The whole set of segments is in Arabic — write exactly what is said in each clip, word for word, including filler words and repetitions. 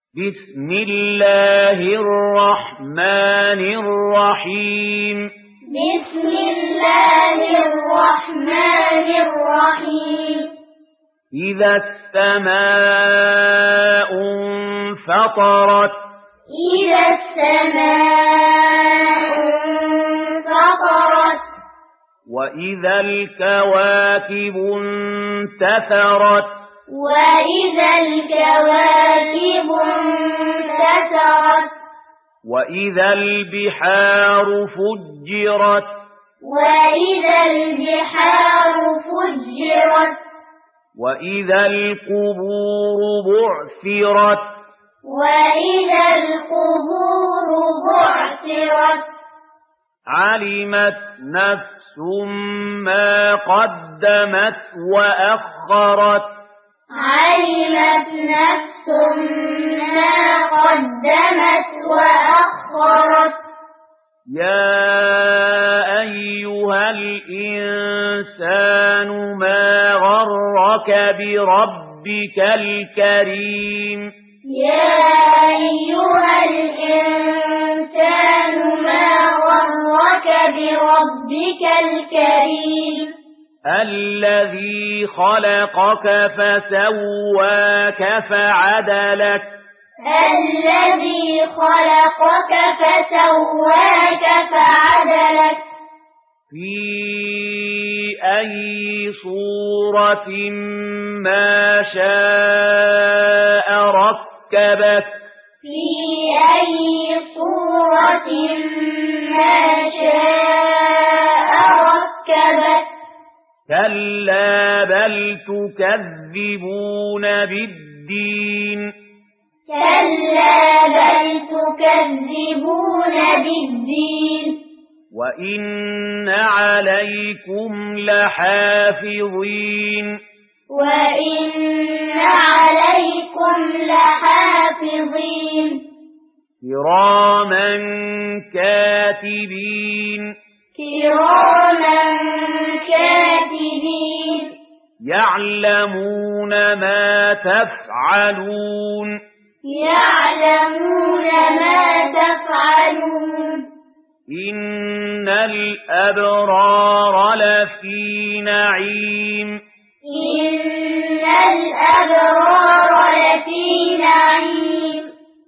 بسم الله الرحمن الرحيم بسم الله الرحمن الرحيم إذا السماء انفطرت إذا السماء انفطرت وإذا الكواكب انتثرت وإذا الكواكب انتثرت وإذا البحار فجرت وإذا البحار فجرت وإذا القبور بعثرت وإذا القبور بعثرت علمت نفس ما قدمت وأخرت علمت نفس ما قدمت وأخرت يا أيها الإنسان ما غرك بربك الكريم يا أيها الإنسان ما غرك بربك الكريم الذي خلقك فسواك فعدلك الذي خلقك فسواك فعدلك في أي صورة ما شاء ركبك في أي صورة ما شاء ركبك كلا بل تكذبون بالدين كلا بل تكذبون بالدين وإن عليكم لحافظين وإن عليكم لحافظين كراما كاتبين كراما كاتبين يعلمون ما تفعلون يعلمون ما تفعلون إن الأبرار لفي نعيم إن الأبرار لفي نعيم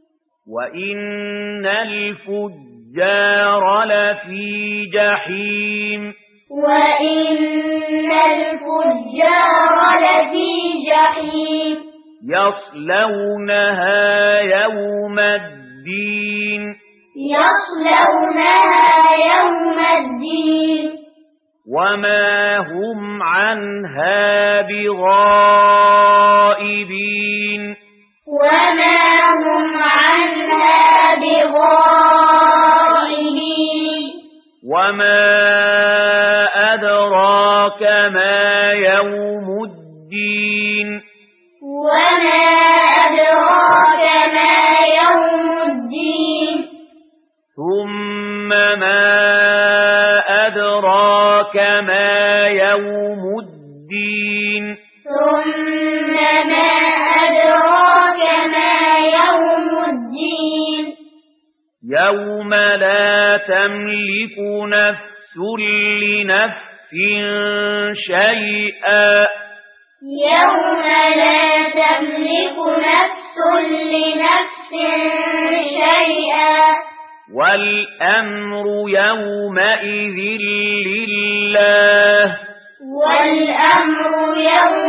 وإن الفجار لفي جحيم وإن الفجار لفي جحيم يصلونها يوم الدين يصلونها يوم الدين وما هم عنها بغائبين وما هم عنها بغائبين وما أدراك ما يوم الدين وما أدراك ما يوم الدين ثم ما أدراك ما يوم الدين ثم ما أدراك ما يوم الدين يوم لا تملك نفس لنفس شيئا يوم لا تملك نفس لنفس شيئا والأمر يومئذ لله والأمر يوم